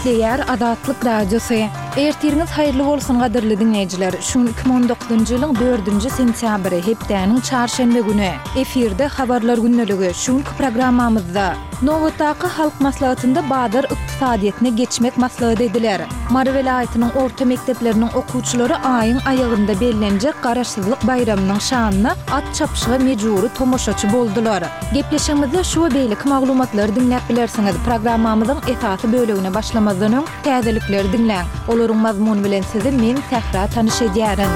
Nükleer Adatlyk Radiosu. Ertiriniz hayırlı bolsun gaderli dinleyijiler. Şu 2019-njy ýylyň 4-nji sentýabry hepdäniň çarşembe güni. Efirde habarlar günneligi. Şu programmamyzda Nowatdaky halk maslahatynda Badar ykdysadyetine geçmek maslahat ediler. Mary welaýatynyň orta mekdepleriniň okuwçylary aýyň aýagynda bellenjek garaşsyzlyk bayramynyň şanyna at çapşyga mejburi tomoşaçy boldular. Gepleşigimizde şu beýlik maglumatlary dinläp bilersiňiz. Programmamyzyň esasy bölegine başlamazdan öň täzelikleri dinläň. Olaryň mazmuny bilen sizi men Sahra tanyşydýaryn.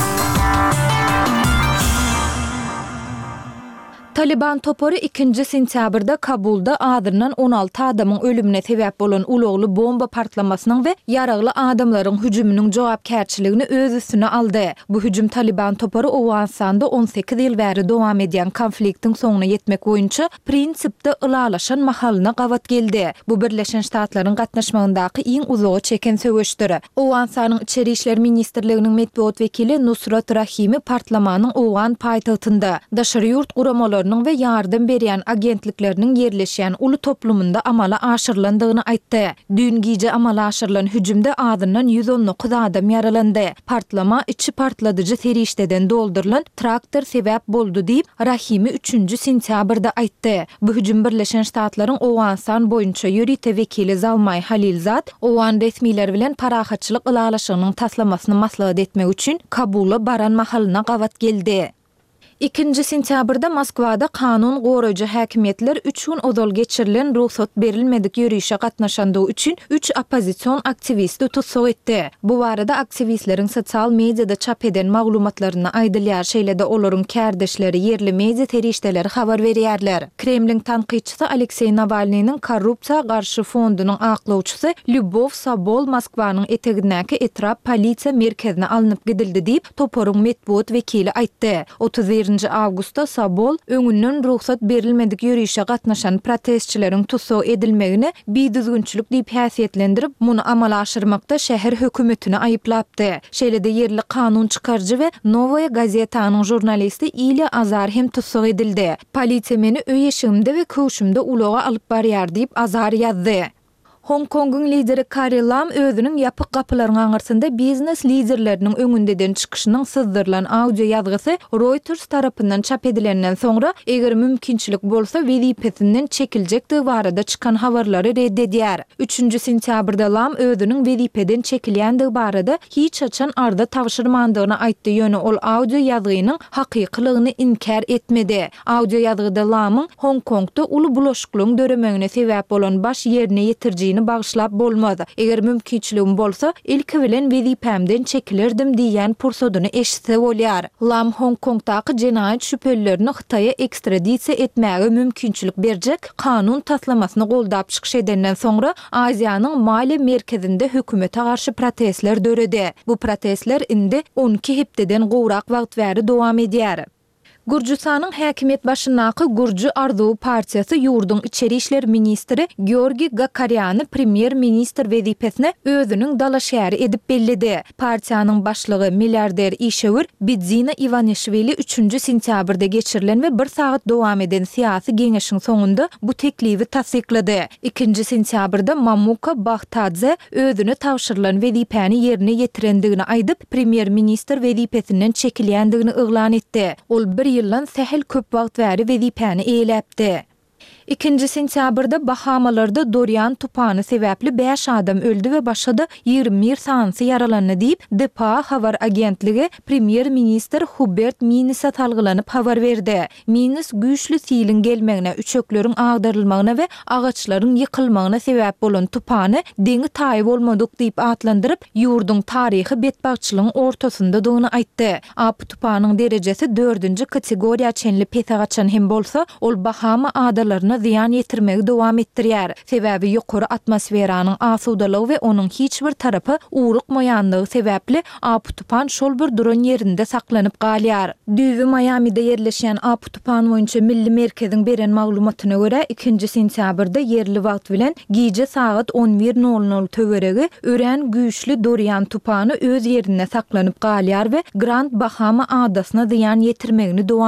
Taliban topory 2-nji sentýabrda Kabulda adyrnan 16 adamyň ölümine sebäp bolan ulugly bomba partlamasynyň we ýaragly adamlaryň hüjüminiň jogapkärçiligini öz üstüne aldy. Bu hüjüm Taliban topory Owganistanda 18 ýyl bäri dowam edýän konfliktiň soňuna ýetmek boýunça prinsipde ylalaşan mahalyna gawat geldi. Bu Birleşen Ştatlaryň gatnaşmagyndaky iň uzogy çeken söwüşdir. Owganistanyň Içeri işler ministrliginiň medeniýet wekili Nusrat Rahimi partlamanyň Owgan paýtagtynda daşary ýurt guramalarının ve yardım berýän agentlikleriniň yerleşýän uly toplumunda amala aşyrylandygyny aýtdy. Dün gije amala aşyrylan hüjümde adyndan 119 adam yaralandy. Partlama içi partladyjy terişdeden doldurulan traktor sebäp boldy diýip Rahimi 3-nji sentýabrda aýtdy. Bu hüjüm Birleşen Ştatlaryň Owganistan boýunça ýörite wekili Zalmay Halilzad Owgan resmiýetleri bilen parahatçylyk ylalaşygynyň taslamasyny maslahat etmek üçin Kabula baran mahalyna gawat geldi. 2-nji sentýabrda Moskwada kanun goraýjy häkimetler 3 gün odol geçirilen ruhsat berilmedik ýürüýüşe gatnaşandygy üçin 3 opozisiýon aktivisti tutsak etdi. Bu barada aktivistleriň sosial mediada çap eden maglumatlaryny aýdylýar şeýlede olaryň kärdeşleri yerli media terişdeleri habar berýärler. Kremlin tanqidçisi Aleksey Navalnyň korrupsiýa garşy fondunyň aklawçysy Lyubov Sabol Moskwanyň etegindäki etrap polisiýa merkezine alınıp gidildi diýip toporyň medeniýet wekili aýtdy. 31 Awgustda Sabol öňünden ruhsat berilmedik ýürüýüşe gatnaşan protestçileriň tutsak edilmegini biýdüzgünçilik diýip häsiýetlendirip, muny amala aşyrmakda şäher hökümetini aýyplapdy. Şeýlede yerli kanun çykarjy we Novaya gazetanyň jurnalisti Ilya Azar hem tutsak edildi. Polisiýa meni öý ýeşigimde we köşümde uloga alyp barýar diýip Azar ýazdy. Hong Kong'un lideri Carrie Lam özünün yapık kapılaryň aňyrsynda biznes liderleriniň öňündeden çykyşynyň syzdyrlan audio ýazgysy Reuters tarapyndan çap edilenden soňra eger mümkinçilik bolsa wezipesinden çekiljekdi barada çykan habarlary reddedýär. 3-nji sentýabrda Lam özünün wezipeden çekilýändigi barada hiç açan arda tawşyrmandygyny aýtdy. Ýöne ol audio ýazgynyň hakykylygyny inkar etmedi. Audio ýazgyda Lamyň Hong Kongda uly bulaşyklygyň döremegine sebäp bolan baş ýerine ýetirjigini bağışlap bolmady. Eger mümkinçiligim bolsa, ilki bilen wezipemden çekilirdim diýen pursodyny eşitse bolýar. Lam Hong Kongdaky jenaýat şüphelilerini Hytaýa ekstradisiýa etmäge mümkinçilik berjek kanun taslamasyny goldap çykyş edenden soňra Aziýanyň Mali merkezinde hökümete garşy protestler döredi. Bu protestler indi 12 hepdeden gowrak wagt bäri dowam edýär. Gürjistanyň häkimet başyndaky Gürji Arzuw partiýasy ýurdun içeri işler ministri Georgi Gakarýany premier ministr wezipesine özüniň dala şäheri edip bellidi. Partiýanyň başlygy milliarder işewer Bidzina Ivanishvili 3-nji sentýabrda geçirilen we 1 saat dowam eden syýasy geňeşiň soňunda bu teklibi tasdiklady. 2-nji sentýabrda Mamuka Baghtadze özüne tawşyrylan wezipeni ýerine ýetirendigini aýdyp premier ministr wezipesinden çekilýändigini yglan etdi. Ol 1 ýyldan sähel köp wagt bäri wezipeni eýlepdi. 2-nji sentýabrda Bahamalarda Dorian tupany sebäpli 5 adam öldü we başga 21 sansy yaralandy diýip DPA habar agentligi premier ministr Hubert Minnis'e talgylanyp habar berdi. Minnis güýçli siýlin gelmegine, üçökleriň agdarylmagyna we agaçlaryň ýykylmagyna sebäp bolan tupany deňi taýyp bolmadyk diýip atlandyryp, ýurdun taryhy betbagçylygyň ortasynda dugyny aýtdy. Bu tupanyň derejesi 4-nji kategoriýa çenli pesagaçan hem bolsa, ol Bahama adalaryna ziyan yetirmegi dowam etdirýär. Sebäbi ýokary atmosferanyň asudalygy we onuň hiç bir tarapy ugrukmaýandygy sebäpli bu tupan şol bir duran ýerinde saklanyp galýar. Düýbi Miami'de yerleşýän bu tupan boýunça milli merkeziň beren maglumatyna görä 2-nji sentýabrda yerli wagt bilen gije saat 11:00 töweregi ören güýçli Dorian tupany öz ýerinde saklanyp galýar we Grand Bahama adasyna ziyan yetirmegini